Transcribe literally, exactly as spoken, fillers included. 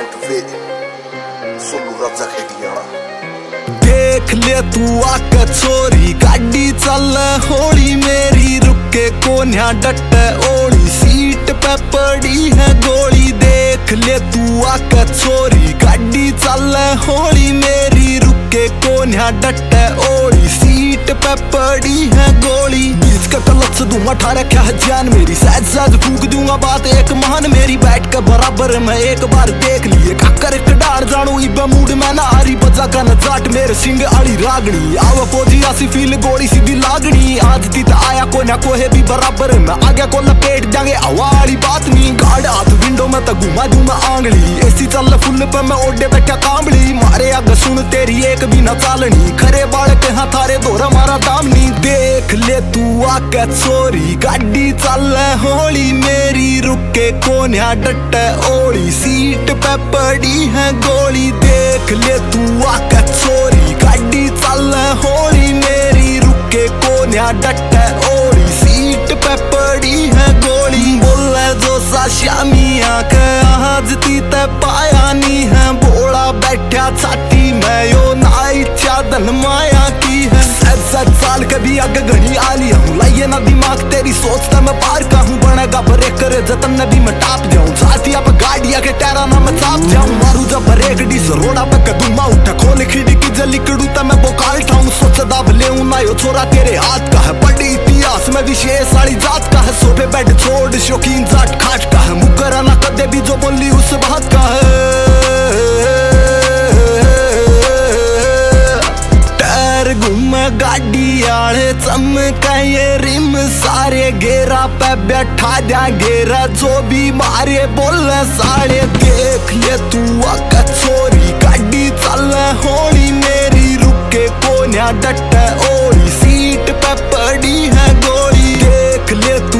Present वे सोनू राजा खेड़िया। देख ले तू आके छोरी गाड़ी चल होली मेरी, रुके कोन्या डट ओली सीट पे पड़ी है गोली। देख ले तू आके छोरी गाड़ी चल होली मेरी, रुके कोन्या डट ओली सीट पे पड़ी है गोली। बीच का कलच दूंगा ठारा क्या है जान मेरी, सहज सहज फूक दूंगा बात एक महान मेरी। बैठ के बराबर में एक बार देख लिए काकर डार जानू इबा मूड में ना आरी बजा का न जाट मेरे सिंग आली रागनी। आवा फौजी आसी फील गोली सीधी लागनी, आज दी ता आया को ना कोहे भी बराबर में आगे को लपेट जाएंगे आवाली बात नहीं। गार्ड हाथ विंडो में तो घुमा दूंगा आंगली, एसी चल फुल पे मैं ओडे बैठा कांबली। मारे आगे सुन तेरी एक भी न चालनी, खरे बाल के हाँ थारे दोरा मारा दामनी। देख ले तू आके छोरी गाड़ी चल होली मेरी, रुके कोन्या डट ओली सीट पे पड़ी है गोली। देख ले तू आके छोरी गाड़ी चल होली मेरी, रुके कोन्या डट ओली सीट पे पड़ी है गोली। बोले जो सा श्यामिया के आज ती ते पाया नी है, बोला बैठा छाती में यो ना इच्छा धन माया की है। सच सच साल कभी आगे घड़ी आली हूँ, लाइए ना दिमाग तेरी सोचता मैं पार का हूँ। बनेगा बरे करे जतन नबी मैं टाप जाऊँ, साथिया पे गाड़िया के टैरा ना मैं चाप जाऊँ। मारू जब बरेक डिस रोड़ा पे कदूमा उठा खोल खिड़की जली कड़ू ता मैं बोकाल ठाऊँ। सोच दाब ले ना यो छोरा तेरे हाथ का है, बड़ी इतिहास में विशेष साड़ी जात का है। सोफे बेड छोड़ शौकीन जाट खाट का है, मुकरा ना कदे भी जो बोली उस बात का है। घूम गाड़ी आले चमकाए रिम सारे, घेरा पे बैठा जा घेरा जो भी मारे बोले सारे। देख ले तू आका छोरी गाड़ी चल होली मेरी, रुके कोन्या डट ओली सीट पे पड़ी है गोली। देख ले